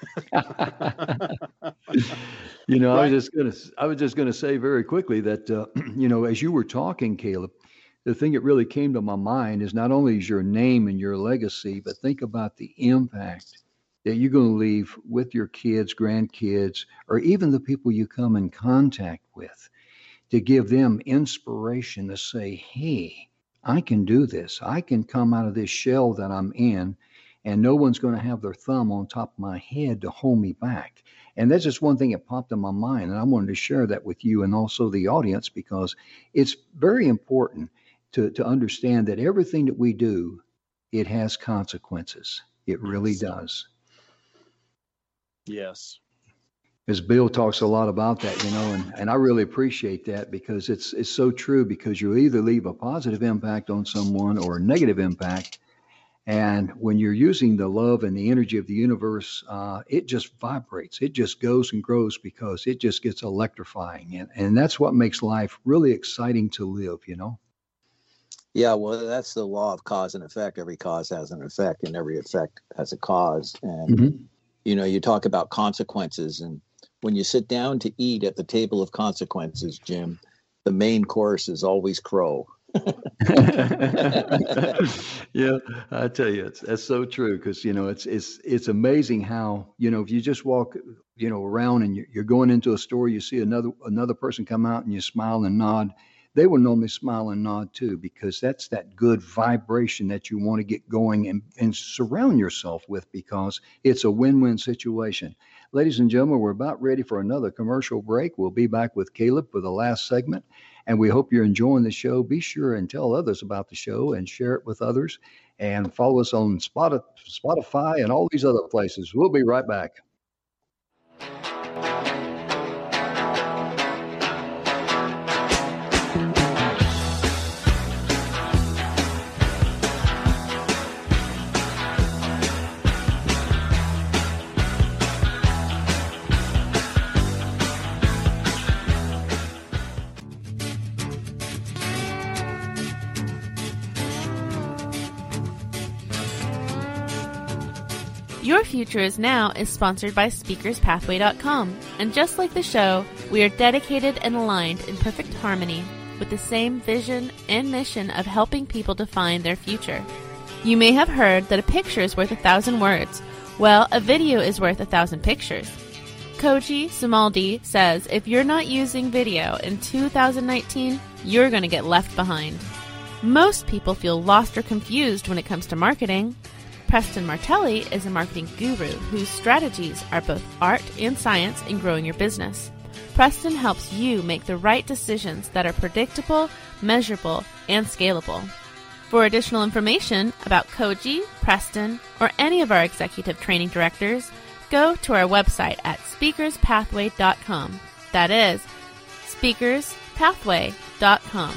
You know, I Right. was just gonna, I was just gonna say very quickly that, uh, you know, as you were talking, Caleb, the thing that really came to my mind is not only is your name and your legacy, but think about the impact that you're going to leave with your kids, grandkids, or even the people you come in contact with, to give them inspiration to say, hey, I can do this. I can come out of this shell that I'm in, and no one's going to have their thumb on top of my head to hold me back. And that's just one thing that popped in my mind. And I wanted to share that with you and also the audience, because it's very important to, to understand that everything that we do, it has consequences. It really Yes. does. Yes. As Bill talks a lot about that, you know, and, and I really appreciate that, because it's it's so true, because you either leave a positive impact on someone or a negative impact. And when you're using the love and the energy of the universe, uh, it just vibrates. It just goes and grows, because it just gets electrifying. And, and that's what makes life really exciting to live, you know? Yeah, well, that's the law of cause and effect. Every cause has an effect, and every effect has a cause. And, Mm-hmm. you know, you talk about consequences. And when you sit down to eat at the table of consequences, Jim, the main course is always crow. Yeah, I tell you, it's that's so true, because you know it's it's it's amazing how, you know, if you just walk, you know, around and you're, you're going into a store, you see another another person come out and you smile and nod, they will normally smile and nod too, because that's that good vibration that you want to get going and, and surround yourself with, because it's a win-win situation. Ladies and gentlemen, we're about ready for another commercial break. We'll be back with Caleb for the last segment, and we hope you're enjoying the show. Be sure and tell others about the show and share it with others, and follow us on Spotify and all these other places. We'll be right back. Your Future Is Now is sponsored by Speakers Pathway dot com, and just like the show, we are dedicated and aligned in perfect harmony with the same vision and mission of helping people define their future. You may have heard that a picture is worth a thousand words. Well, a video is worth a thousand pictures. Koji Sumaldi says if you're not using video in two thousand nineteen, you're going to get left behind. Most people feel lost or confused when it comes to marketing. Preston Martelli is a marketing guru whose strategies are both art and science in growing your business. Preston helps you make the right decisions that are predictable, measurable, and scalable. For additional information about Koji, Preston, or any of our executive training directors, go to our website at Speakers Pathway dot com. That is Speakers Pathway dot com.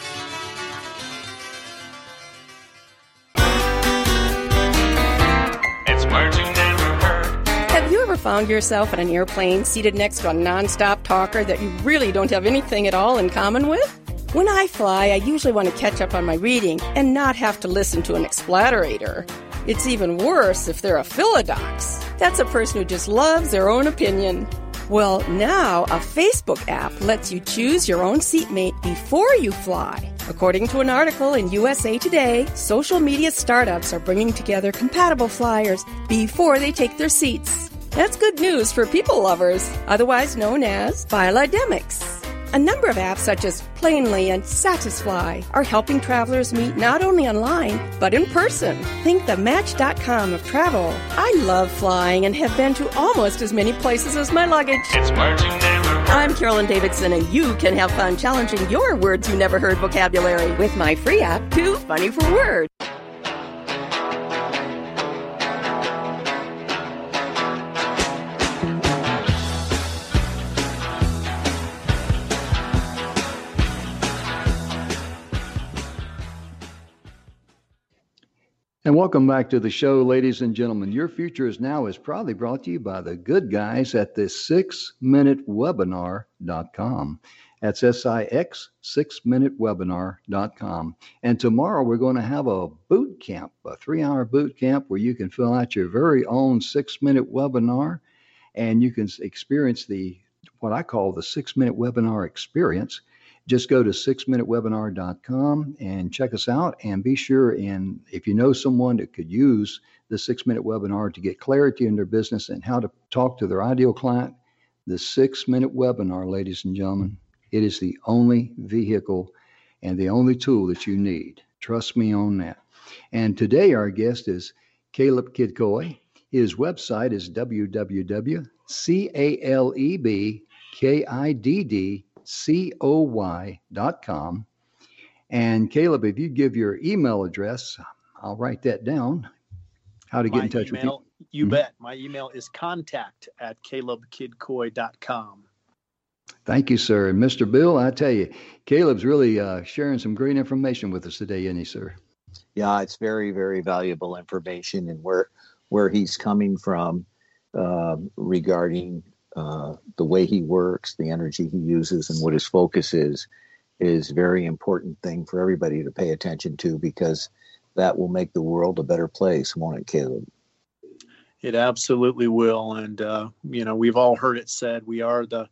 It's words you never heard. Have you ever found yourself on an airplane seated next to a nonstop talker that you really don't have anything at all in common with? When I fly, I usually want to catch up on my reading and not have to listen to an explatterator. It's even worse if they're a philodox. That's a person who just loves their own opinion. Well, now a Facebook app lets you choose your own seatmate before you fly. According to an article in U S A Today, social media startups are bringing together compatible flyers before they take their seats. That's good news for people lovers, otherwise known as philodemics. A number of apps such as Planely and Satisfly are helping travelers meet not only online, but in person. Think the Match dot com of travel. I love flying and have been to almost as many places as my luggage. It's words you never heard. I'm Carolyn Davidson, and you can have fun challenging your words you never heard vocabulary with my free app, Too Funny for Words. And welcome back to the show, ladies and gentlemen. Your Future is Now is proudly brought to you by the good guys at the six minute webinar dot com. That's S I X, six minute webinar dot com. And tomorrow we're going to have a boot camp, a three-hour boot camp where you can fill out your very own six-minute webinar, and you can experience the what I call the six-minute webinar experience. Just go to six minute webinar dot com and check us out, and be sure, and if you know someone that could use the six-minute webinar to get clarity in their business and how to talk to their ideal client, the six-minute webinar, ladies and gentlemen, it is the only vehicle and the only tool that you need. Trust me on that. And today our guest is Caleb Kidcoy. His website is w w w dot caleb kidd C O Y dot com. And Caleb, if you give your email address, I'll write that down. How to get My in touch email, with you. You Mm-hmm. bet. My email is contact at caleb kidcoy dot com. Thank you, sir. And Mister Bill, I tell you, Caleb's really uh, sharing some great information with us today, isn't he, sir? Yeah, it's very, very valuable information, and where where he's coming from uh, regarding uh, the way he works, the energy he uses, and what his focus is, is a very important thing for everybody to pay attention to, because that will make the world a better place, won't it, Caleb? It absolutely will. And, uh, you know, we've all heard it said, we are the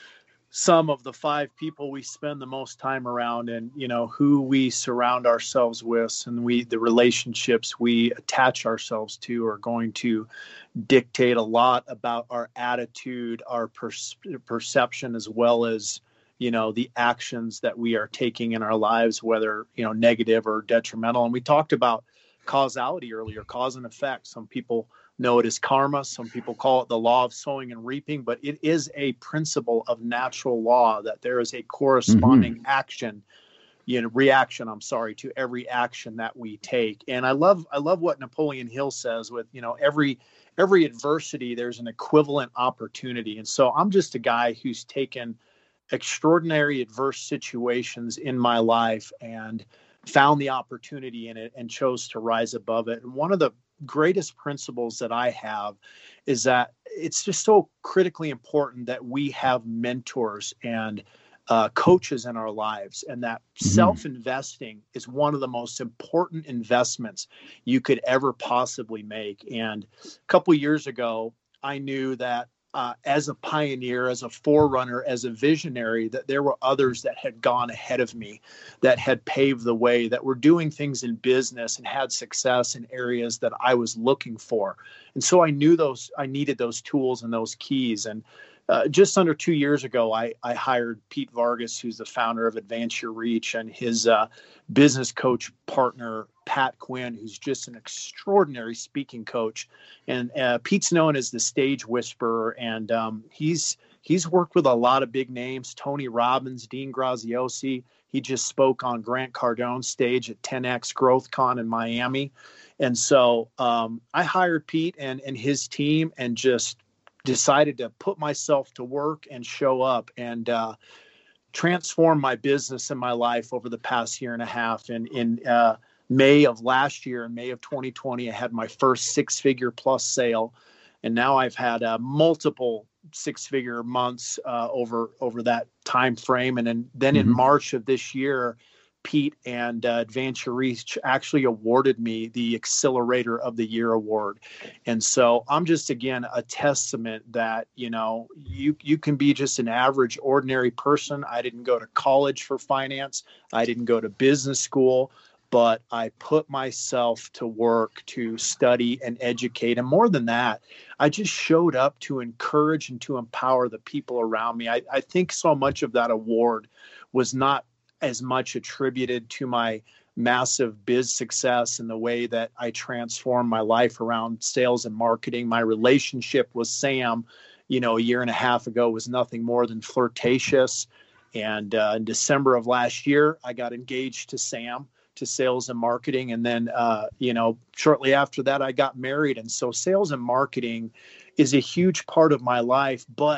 some of the five people we spend the most time around, and, you know, who we surround ourselves with, and we, the relationships we attach ourselves to are going to dictate a lot about our attitude, our per- perception, as well as, you know, the actions that we are taking in our lives, whether, you know, negative or detrimental. And we talked about causality earlier, cause and effect. Some people know it as karma. Some people call it the law of sowing and reaping, but it is a principle of natural law that there is a corresponding mm-hmm. action, you know, reaction, I'm sorry, to every action that we take. And I love, I love what Napoleon Hill says with, you know, every, every adversity, there's an equivalent opportunity. And so I'm just a guy who's taken extraordinary adverse situations in my life and found the opportunity in it and chose to rise above it. And one of the greatest principles that I have is that it's just so critically important that we have mentors and uh, coaches in our lives, and that mm-hmm. self-investing is one of the most important investments you could ever possibly make. And a couple of years ago, I knew that Uh, as a pioneer, as a forerunner, as a visionary, that there were others that had gone ahead of me, that had paved the way, that were doing things in business and had success in areas that I was looking for. And so I knew those, I needed those tools and those keys. And uh, just under two years ago, I, I hired Pete Vargas, who's the founder of Advance Your Reach, and his uh, business coach partner, Pat Quinn, who's just an extraordinary speaking coach. And uh, Pete's known as the stage whisperer. And um, he's he's worked with a lot of big names, Tony Robbins, Dean Graziosi. He just spoke on Grant Cardone's stage at ten X GrowthCon in Miami. And so um, I hired Pete and, and his team and just decided to put myself to work and show up and uh, transform my business and my life over the past year and a half. And in uh, May of last year, in May of twenty twenty, I had my first six-figure plus sale, and now I've had uh, multiple six-figure months uh, over over that time frame. And then, then mm-hmm. in March of this year, Pete and uh, Advance Your Reach actually awarded me the Accelerator of the Year award. And so I'm just, again, a testament that, you know, you you can be just an average, ordinary person. I didn't go to college for finance. I didn't go to business school. But I put myself to work to study and educate. And more than that, I just showed up to encourage and to empower the people around me. I, I think so much of that award was not as much attributed to my massive biz success and the way that I transformed my life around sales and marketing. My relationship with Sam, you know, a year and a half ago was nothing more than flirtatious. And uh, in December of last year, I got engaged to Sam, to sales and marketing. And then, uh, you know, shortly after that, I got married. And so sales and marketing is a huge part of my life, but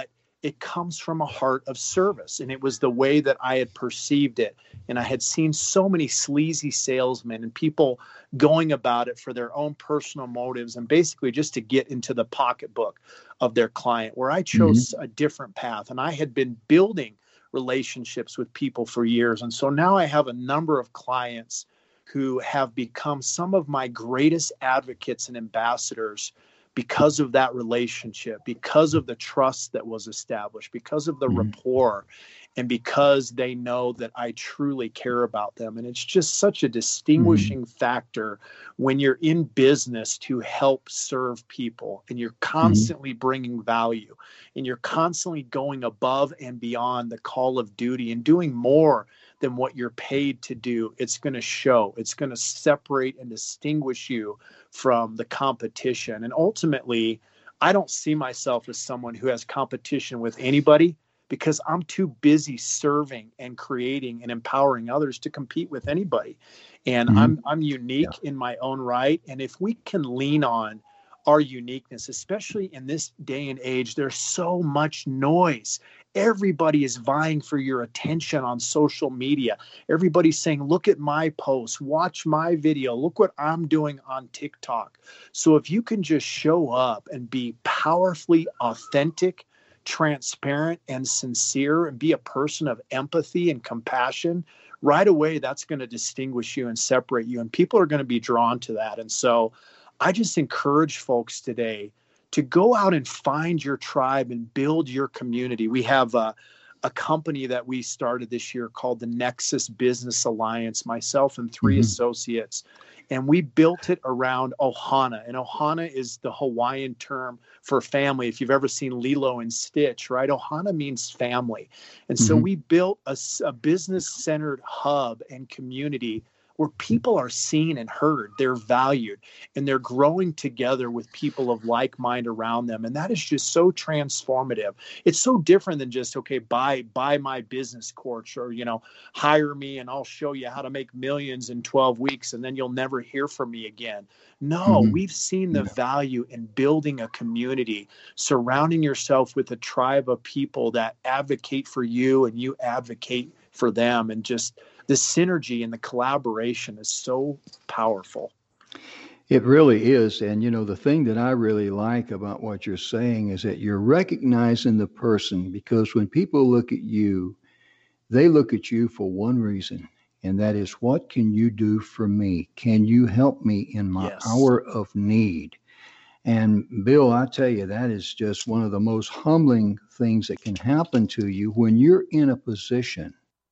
it comes from a heart of service. And it was the way that I had perceived it. And I had seen so many sleazy salesmen and people going about it for their own personal motives and basically just to get into the pocketbook of their client, where I chose mm-hmm. a different path. And I had been building relationships with people for years. And so now I have a number of clients who have become some of my greatest advocates and ambassadors because of that relationship, because of the trust that was established, because of the mm-hmm. rapport, and because they know that I truly care about them. And it's just such a distinguishing mm-hmm. factor when you're in business to help serve people, and you're constantly mm-hmm. bringing value, and you're constantly going above and beyond the call of duty and doing more than what you're paid to do. It's going to show. It's going to separate and distinguish you from the competition. And ultimately, I don't see myself as someone who has competition with anybody, because I'm too busy serving and creating and empowering others to compete with anybody. And mm-hmm. I'm I'm unique yeah. in my own right. And if we can lean on our uniqueness, especially in this day and age, there's so much noise. Everybody is vying for your attention on social media. Everybody's saying, look at my post, watch my video, look what I'm doing on TikTok. So if you can just show up and be powerfully authentic, transparent, and sincere, and be a person of empathy and compassion, right away, that's going to distinguish you and separate you. And people are going to be drawn to that. And so I just encourage folks today to go out and find your tribe and build your community. We have a, a company that we started this year called the Nexus Business Alliance, myself and three mm-hmm. associates. And we built it around Ohana. And Ohana is the Hawaiian term for family. If you've ever seen Lilo and Stitch, right? Ohana means family. And mm-hmm. so we built a, a business-centered hub and community where people are seen and heard, they're valued, and they're growing together with people of like mind around them. And that is just so transformative. It's so different than just, okay, buy, buy my business course, or, you know, hire me and I'll show you how to make millions in twelve weeks and then you'll never hear from me again. No, mm-hmm. we've seen the yeah. value in building a community, surrounding yourself with a tribe of people that advocate for you and you advocate for them. And just the synergy and the collaboration is so powerful. It really is. And, you know, the thing that I really like about what you're saying is that you're recognizing the person, because when people look at you, they look at you for one reason, and that is, what can you do for me? Can you help me in my yes. hour of need? And Bill, I tell you, that is just one of the most humbling things that can happen to you when you're in a position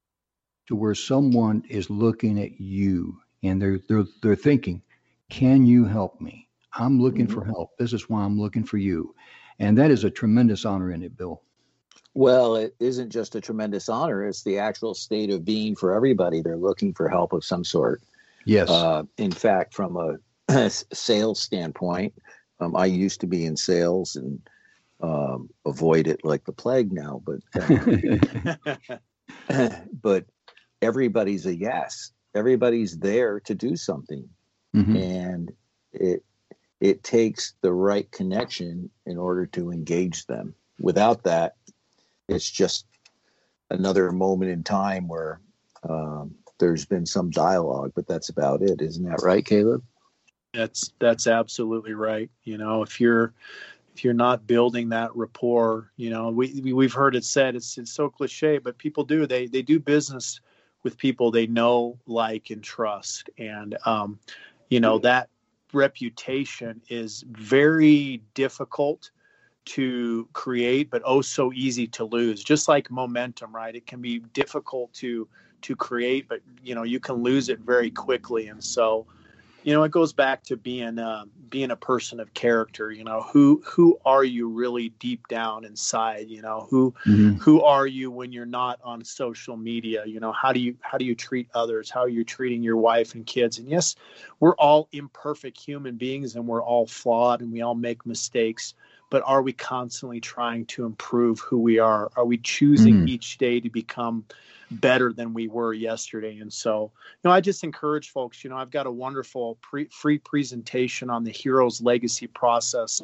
to where someone is looking at you and they're they're they're thinking, can you help me? I'm looking mm-hmm. for help. This is why I'm looking for you. And that is a tremendous honor in it, Bill. Well, it isn't just a tremendous honor. It's the actual state of being for everybody. They're looking for help of some sort. Yes. Uh, in fact, from a sales standpoint, um, I used to be in sales and um, avoid it like the plague now. But uh, but everybody's a yes. Everybody's there to do something. Mm-hmm. And it it takes the right connection in order to engage them. Without that, it's just another moment in time where um, there's been some dialogue, but that's about it. Isn't that right, Caleb? That's that's absolutely right. You know, if you're if you're not building that rapport, you know, we, we we've heard it said, it's it's so cliche, but people do they they do business with people they know, like, and trust. And, um, you know, that reputation is very difficult to create, but oh, so easy to lose. Just like momentum, right? It can be difficult to, to create, but, you know, you can lose it very quickly. And so, you know, it goes back to being uh, being a person of character. You know, who who are you really deep down inside? You know, who mm-hmm. who are you when you're not on social media? You know, how do you how do you treat others? How are you treating your wife and kids? And yes, we're all imperfect human beings, and we're all flawed, and we all make mistakes. But are we constantly trying to improve who we are? Are we choosing mm-hmm. each day to become better than we were yesterday? And so, you know, I just encourage folks, you know, I've got a wonderful pre- free presentation on the Hero's Legacy process.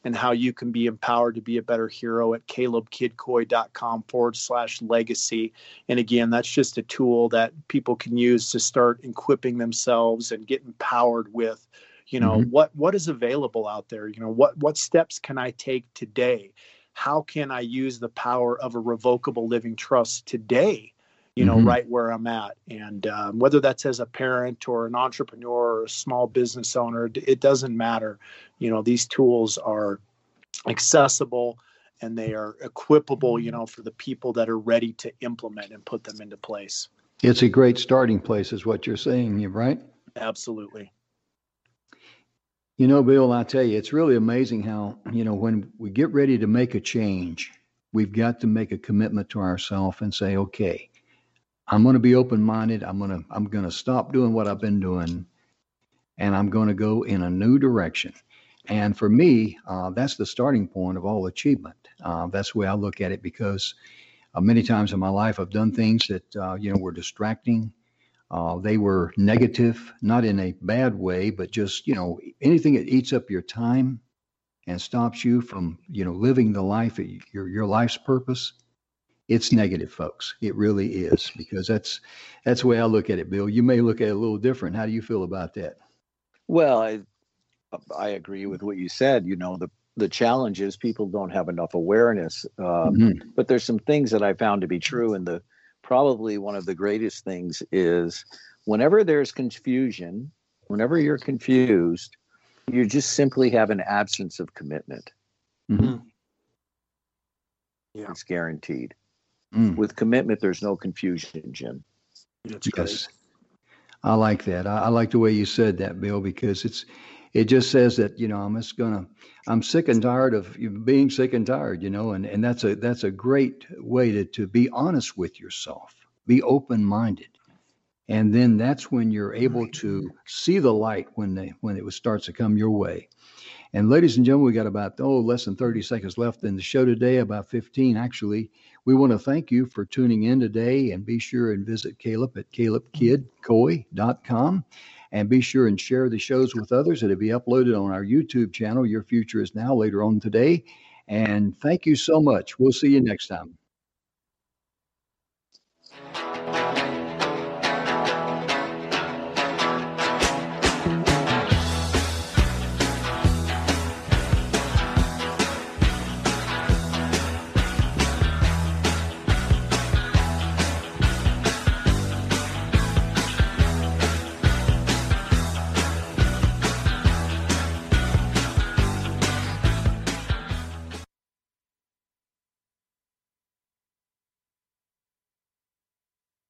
and how you can be empowered to be a better hero at calebkidcoy.com forward slash legacy. And again, that's just a tool that people can use to start equipping themselves and get empowered with, you know, mm-hmm. what, what is available out there? You know, what, what steps can I take today? How can I use the power of a revocable living trust today? You know, mm-hmm. right where I'm at. And um, whether that's as a parent or an entrepreneur or a small business owner, it doesn't matter. You know, these tools are accessible and they are equipable, you know, for the people that are ready to implement and put them into place. It's a great starting place is what you're saying, right? Absolutely. You know, Bill, I tell you, it's really amazing how, you know, when we get ready to make a change, we've got to make a commitment to ourselves and say, okay, I'm going to be open-minded. I'm going to, I'm going to stop doing what I've been doing, and I'm going to go in a new direction. And for me, uh, that's the starting point of all achievement. Uh, that's the way I look at it, because uh, many times in my life, I've done things that, uh, you know, were distracting. Uh, they were negative, not in a bad way, but just, you know, anything that eats up your time and stops you from, you know, living the life, your, your life's purpose. It's negative, folks. It really is, because that's that's the way I look at it, Bill. You may look at it a little different. How do you feel about that? Well, I I agree with what you said. You know, the the challenge is people don't have enough awareness. Um, mm-hmm. But there's some things that I found to be true, and the probably one of the greatest things is whenever there's confusion, whenever you're confused, you just simply have an absence of commitment. Mm-hmm. Yeah. It's guaranteed. Mm. With commitment, there's no confusion, Jim. That's yes. I like that. I, I like the way you said that, Bill, because it's, it just says that, you know, I'm just gonna, I'm sick and tired of being sick and tired, you know, and, and that's a, that's a great way to, to be honest with yourself, be open-minded. And then that's when you're able to see the light when they, when it starts to come your way. And ladies and gentlemen, we got about, oh, less than thirty seconds left in the show today, about fifteen actually. We want to thank you for tuning in today, and be sure and visit Caleb at caleb kid coy dot com, and be sure and share the shows with others. It'll be uploaded on our YouTube channel, Your Future Is Now, later on today. And thank you so much. We'll see you next time.